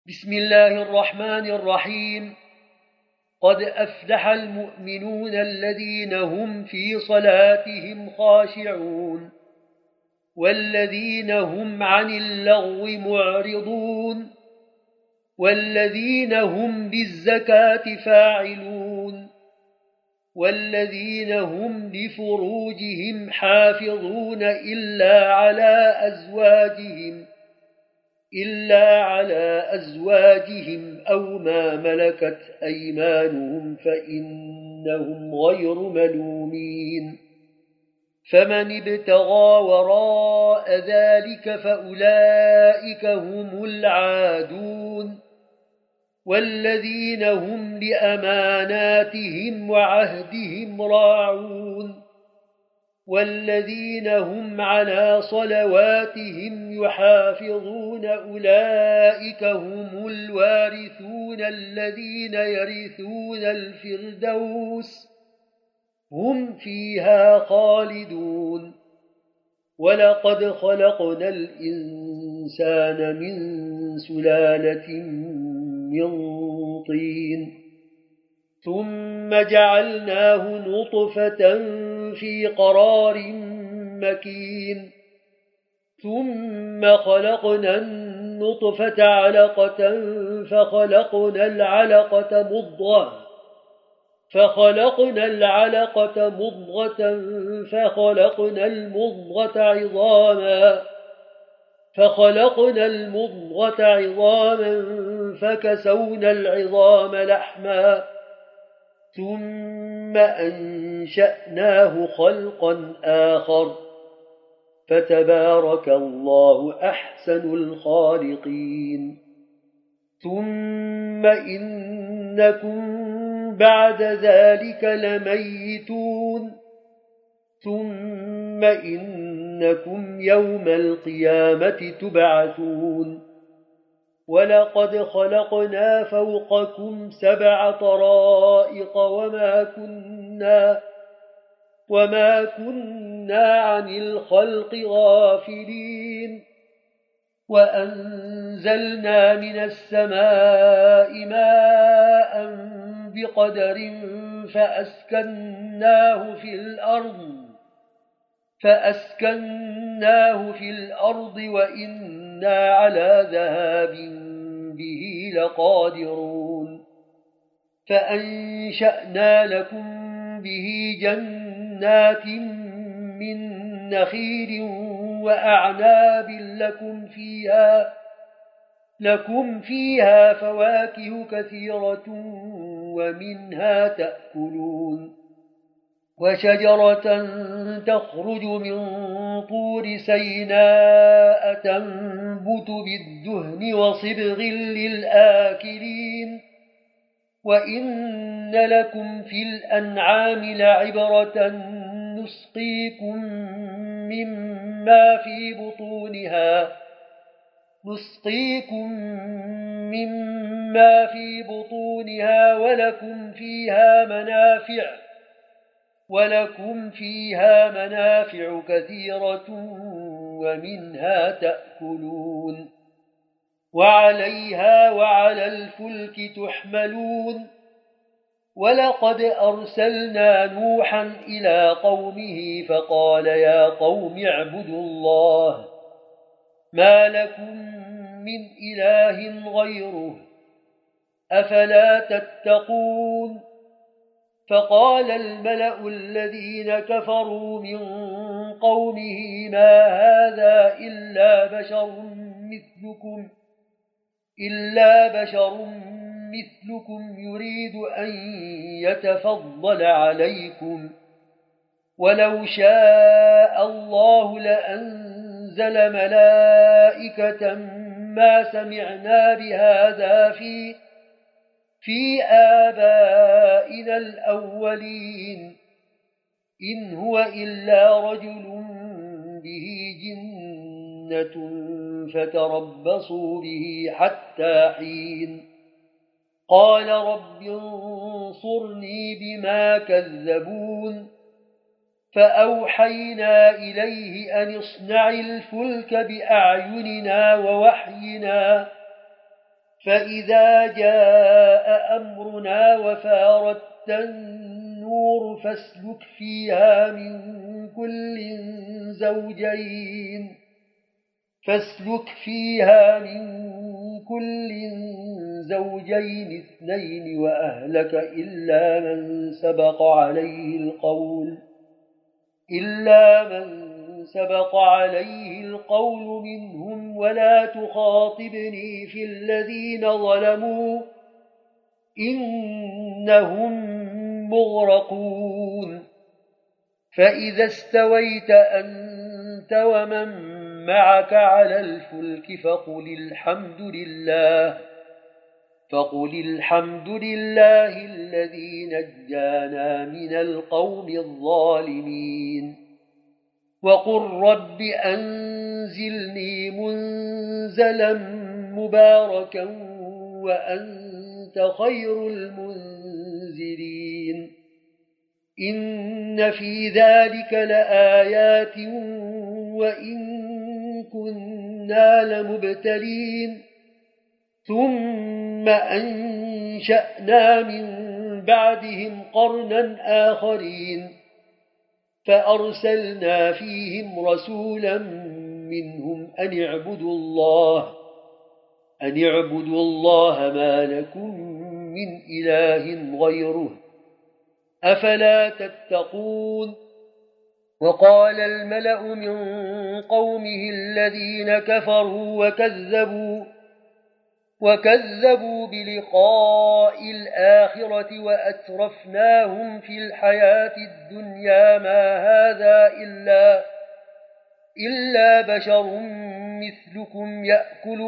بسم الله الرحمن الرحيم. قد أفلح المؤمنون الذين هم في صلاتهم خاشعون والذين هم عن اللغو معرضون والذين هم بالزكاة فاعلون والذين هم لفروجهم حافظون إلا على أزواجهم أو ما ملكت أيمانهم فإنهم غير ملومين. فمن ابتغى وراء ذلك فأولئك هم العادون. والذين هم لأماناتهم وعهدهم راعون والذين هم على صلواتهم يحافظون أولئك هم الوارثون الذين يرثون الفردوس هم فيها خالدون. ولقد خلقنا الإنسان من سلالة من طين ثم جعلناه نطفة في قرار مكين ثم خلقنا النطفة علقة فخلقنا العلقة مضغة فخلقنا المضغة عظاما فكسونا العظام لحما ثم أنشأناه خلقا آخر فتبارك الله أحسن الخالقين. ثم إنكم بعد ذلك لميتون ثم إنكم يوم القيامة تبعثون. ولقد خلقنا فوقكم 7 طرائق وما كنا عن الخلق غافلين. وأنزلنا من السماء ماء بقدر فأسكناه في الأرض وإنا على ذهاب به لقادرون. فأنشأنا لكم به جنات من نخيل وأعناب لكم فيها فواكه كثيرة ومنها تأكلون. وشجرة تخرج من طور سيناء تنبت بالدهن وصبغ للآكلين. وإن لكم في الأنعام لعبرة نسقيكم مما في بطونها ولكم فيها منافع كثيرة ومنها تأكلون. وعليها وعلى الفلك تحملون. ولقد أرسلنا نوحا إلى قومه فقال يا قوم اعبدوا الله ما لكم من إله غيره أفلا تتقون. فقال الملأ الذين كفروا من قومه ما هذا إلا بشر مثلكم يريد أن يتفضل عليكم ولو شاء الله لأنزل ملائكة ما سمعنا بهذا في آبائنا الأولين إن هو إلا رجل به جنة فتربصوا به حتى حين. قال رب انصرني بما كذبون. فأوحينا إليه أن اصنع الفلك بأعيننا ووحينا فإذا جاء أمرنا وفارت النور فاسلك فيها من كل زوجين اثنين وأهلك إلا من سبق عليه القول منهم ولا تخاطبني في الذين ظلموا إنهم مغرقون فإذا استويت أنت ومن معك على الفلك فقل الحمد لله الذي نجانا من القوم الظالمين وقل رب أنزلني منزلا مباركا وأنت خير المنزلين إن في ذلك لآيات وإن كنا لمبتلين ثم أنشأنا من بعدهم قرنا آخرين فأرسلنا فيهم رسولا منهم أن اعبدوا الله ما لكم من إله غيره أفلا تتقون وقال الملأ من قومه الذين كفروا وكذبوا بلقاء الآخرة وأترفناهم في الحياة الدنيا ما هذا إلا بشر مثلكم يأكل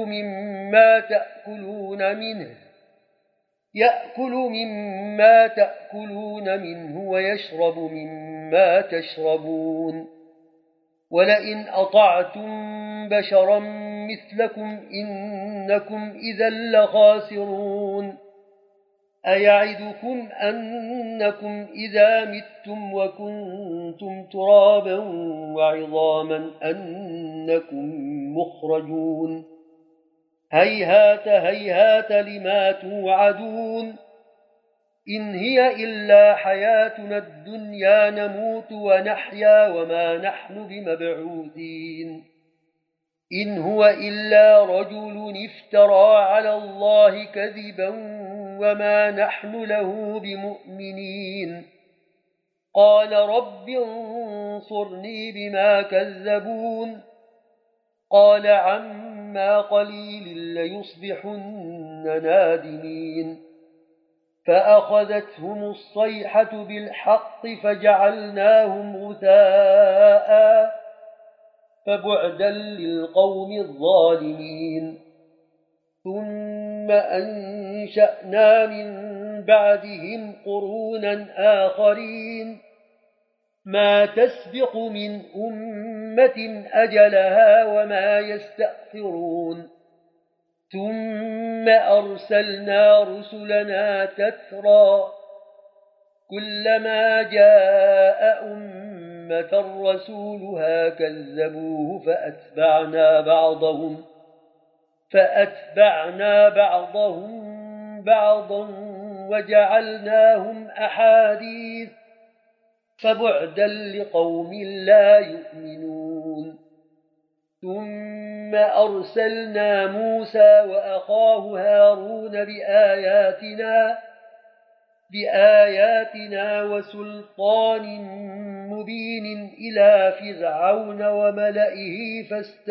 مما تأكلون منه ويشرب مما تشربون ولئن أطعتم بشرا مثلكم إنكم إذا لخاسرون أيعدكم أنكم إذا متم وكنتم ترابا وعظاما أنكم مخرجون هيهات لما توعدون إن هي إلا حياتنا الدنيا نموت ونحيا وما نحن بمبعوثين إن هو إلا رجل افترى على الله كذبا وما نحن له بمؤمنين قال رب انصرني بما كذبون قال عما قليل ليصبحن نادمين فأخذتهم الصيحة بالحق فجعلناهم غثاء فبعدا للقوم الظالمين ثم أنشأنا من بعدهم قرونا آخرين ما تسبق من أمة أجلها وما يستأخرون ثم أرسلنا رسلنا تترى كلما جاء أمة رسولها كذبوه فأتبعنا بعضهم بعضا وجعلناهم أحاديث فبعدا لقوم لا يؤمنون ثم أرسلنا موسى وأخاه هارون بآياتنا وسلطان مبين إلى فرعون وملئه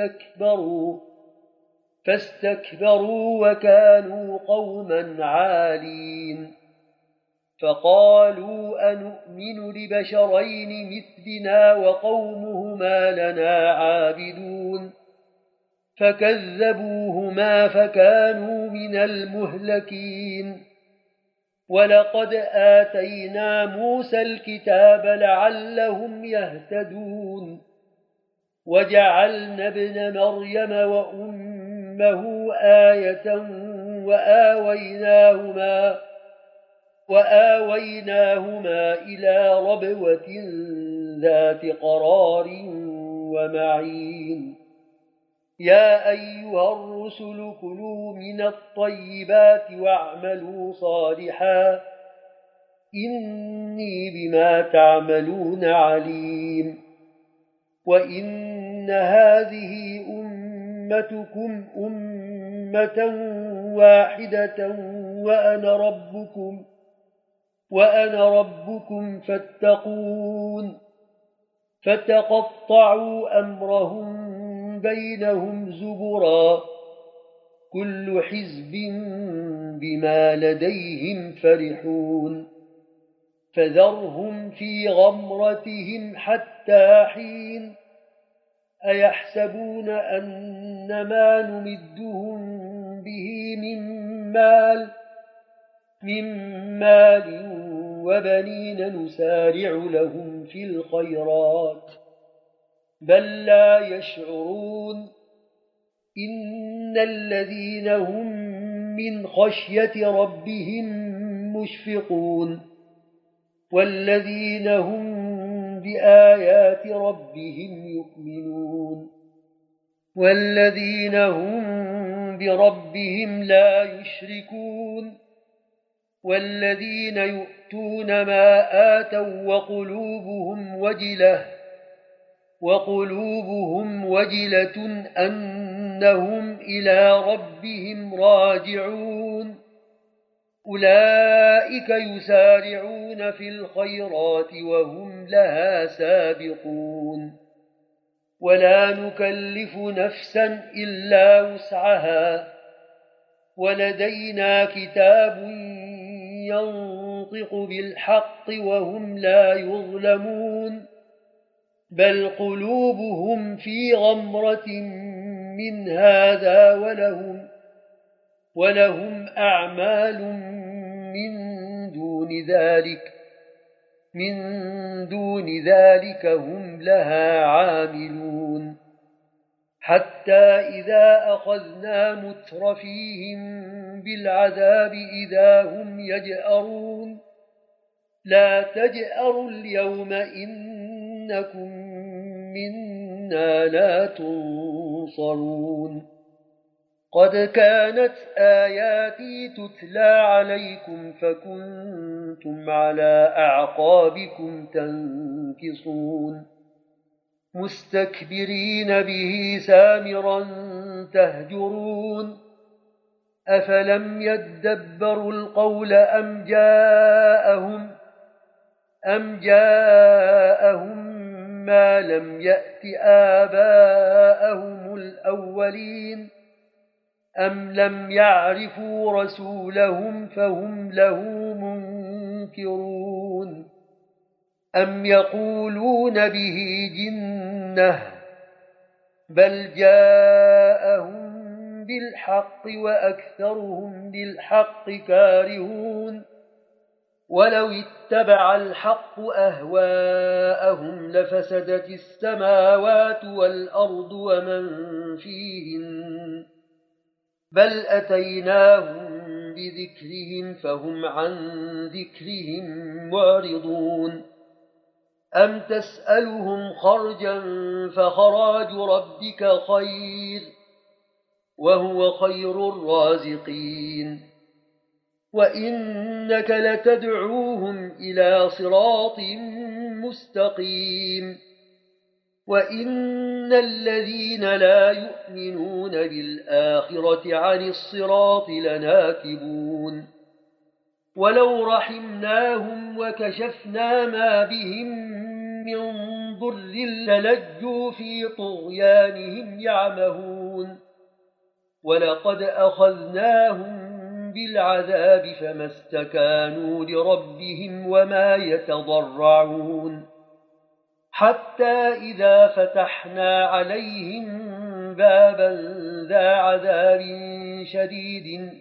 فاستكبروا وكانوا قوما عالين فقالوا أنؤمن لبشرين مثلنا وقومهما لنا عابدون فكذبوهما فكانوا من المهلكين ولقد آتينا موسى الكتاب لعلهم يهتدون وجعلنا ابن مريم وأمه آية وآويناهما إلى ربوة ذات قرار ومعين يا أيها الرسل كلوا من الطيبات واعملوا صالحا إني بما تعملون عليم وإن هذه أمتكم أمة واحدة وأنا ربكم فاتقون فتقطعوا أمرهم بينهم زبرا كل حزب بما لديهم فرحون فذرهم في غمرتهم حتى حين أيحسبون أن ما نمدهم به من مال وبنين نسارع لهم في الخيرات بل لا يشعرون إن الذين هم من خشية ربهم مشفقون والذين هم بآيات ربهم يؤمنون والذين هم بربهم لا يشركون والذين يؤتون ما آتوا وقلوبهم وجلة أنهم إلى ربهم راجعون أولئك يسارعون في الخيرات وهم لها سابقون ولا نكلف نفسا إلا وسعها ولدينا كتاب ينطق بالحق وهم لا يظلمون بل قلوبهم في غمرة من هذا ولهم أعمال من دون ذلك هم لها عاملون حتى إذا أخذنا مترفيهم بالعذاب إذا هم يجأرون لا تجأروا اليوم إنكم منا لا تنصرون قد كانت آياتي تتلى عليكم فكنتم على أعقابكم تنكصون مستكبرين به سامرا تهجرون أفلم يدبروا القول أم جاءهم ما لم يأت آباءهم الأولين أم لم يعرفوا رسولهم فهم له منكرون أم يقولون به جنة بل جاءهم بالحق وأكثرهم بالحق كارهون ولو اتبع الحق أهواءهم لفسدت السماوات والأرض ومن فيهن بل أتيناهم بذكرهم فهم عن ذكرهم معرضون أم تسألهم خرجا فخراج ربك خير وهو خير الرازقين وإنك لتدعوهم إلى صراط مستقيم وإن الذين لا يؤمنون بالآخرة عن الصراط لناكبون ولو رحمناهم وكشفنا ما بهم من ضر للجوا في طغيانهم يعمهون ولقد أخذناهم بالعذاب فما استكانوا لربهم وما يتضرعون حتى إذا فتحنا عليهم بابا ذا عذاب شديد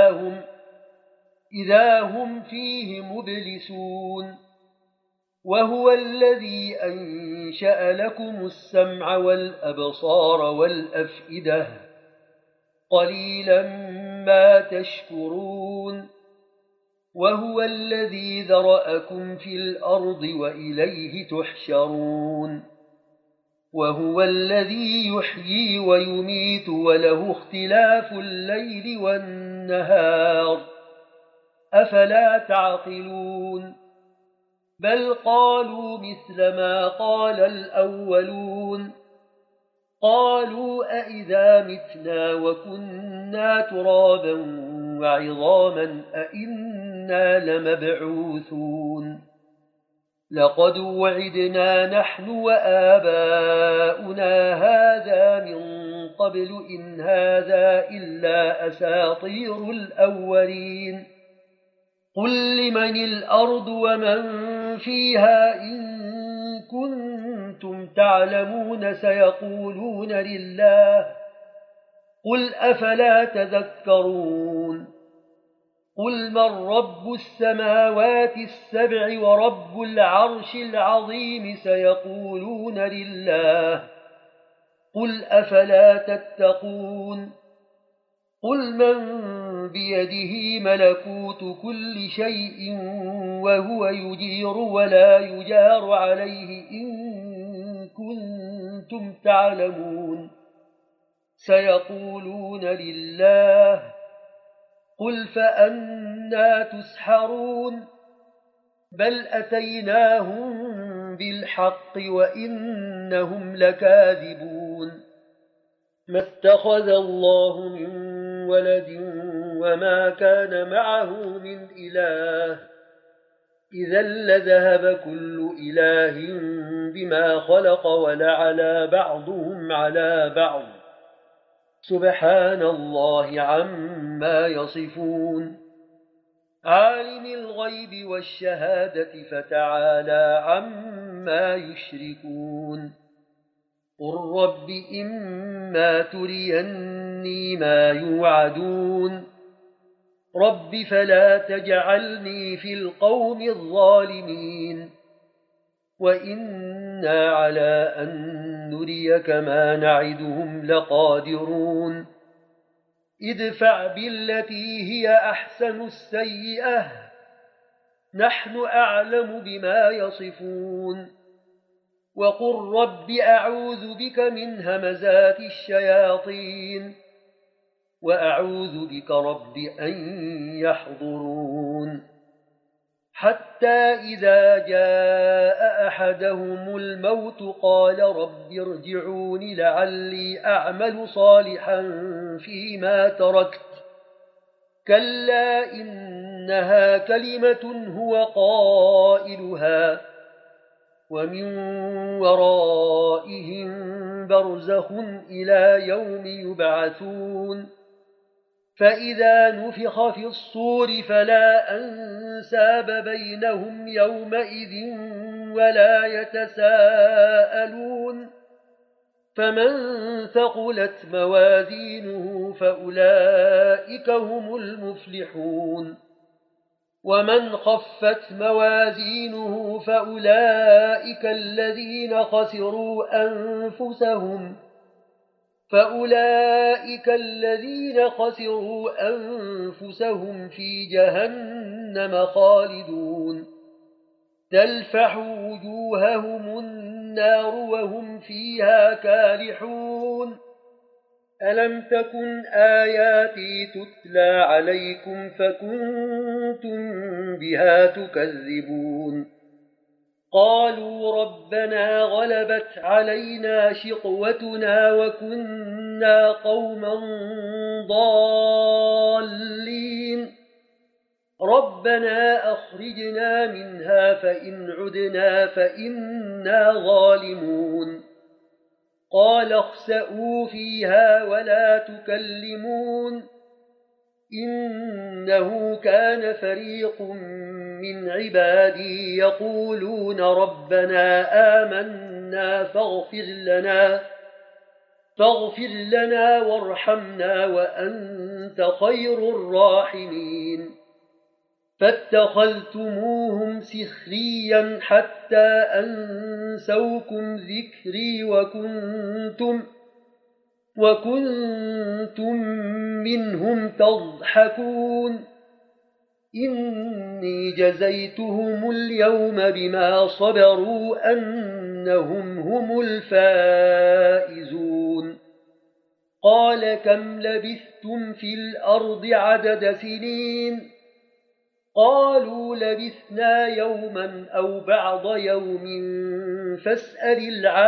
إذا هم فيه مبلسون وهو الذي أنشأ لكم السمع والأبصار والأفئدة قليلا ما تشكرون وهو الذي ذرأكم في الأرض وإليه تحشرون وهو الذي يحيي ويميت وله اختلاف الليل والنهار أفلا تعقلون بل قالوا مثل ما قال الأولون قالوا أئذا متنا وكنا ترابا وعظاما أئنا لمبعوثون لقد وعدنا نحن وآباؤنا هذا من قبل إن هذا إلا أساطير الأولين قل لمن الأرض ومن فيها إن كنتم تعلمون سيقولون لله قل أفلا تذكرون قل من رب السماوات السبع ورب العرش العظيم سيقولون لله قل أفلا تتقون قل من بيده ملكوت كل شيء وهو يجير ولا يجار عليه إن كنتم تعلمون سيقولون لله قل فأنى تسحرون بل أتيناهم بالحق وإنهم لكاذبون ما اتخذ الله من ولد وما كان معه من إله إذا لذهب كل إله بما خلق ولعلى بعضهم على بعض سبحان الله عما يصفون عالم الغيب والشهادة فتعالى عما يشركون قل رب إما تريني ما يوعدون رب فلا تجعلني في القوم الظالمين وإنا على أن نريك ما نعدهم لقادرون ادفع بالتي هي أحسن السيئة نحن أعلم بما يصفون وقل رب أعوذ بك من همزات الشياطين وأعوذ بك رب أن يحضرون حتى إذا جاء أحدهم الموت قال رب ارجعون لعلي أعمل صالحا فيما تركت كلا إنها كلمة هو قائلها ومن ورائهم برزخ إلى يوم يبعثون فإذا نفخ في الصور فلا أنساب بينهم يومئذ ولا يتساءلون فمن ثقلت موازينه فأولئك هم المفلحون ومن خفت موازينه فأولئك الذين خسروا أنفسهم في جهنم خالدون تلفح وجوههم النار وهم فيها كالحون ألم تكن آياتي تتلى عليكم فكنتم بها تكذبون قالوا ربنا غلبت علينا شقوتنا وكنا قوما ضالين ربنا أخرجنا منها فإن عدنا فإنا ظالمون قال اخسئوا فيها ولا تكلمون إنه كان فريق من عبادي يقولون ربنا آمنا فاغفر لنا وارحمنا وأنت خير الراحمين فاتخذتموهم سخريا حتى أنسوكم ذكري وكنتم منهم تضحكون إني جزيتهم اليوم بما صبروا أنهم هم الفائزون قال كم لبثتم في الأرض عدد سنين قالوا لبثنا يوما أو بعض يوم فاسأل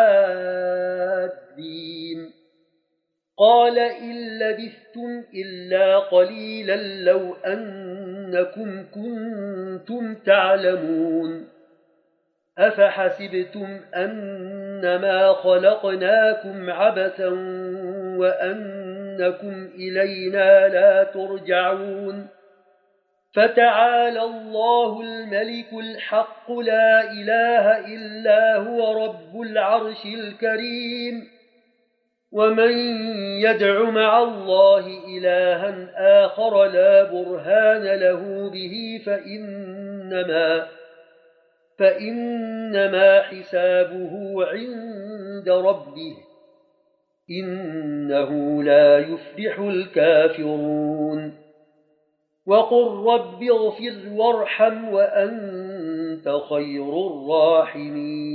العادين قال إن لبثتم إلا قليلا لو أنكم كنتم تعلمون أفحسبتم أنما خلقناكم عبثا وأنكم إلينا لا ترجعون فتعالى الله الملك الحق لا إله إلا هو رب العرش الكريم ومن يدع مع الله إلها آخر لا برهان له به فإنما حسابه عند ربه إنه لا يفلح الكافرون وقل رب اغفر وارحم وأنت خير الراحمين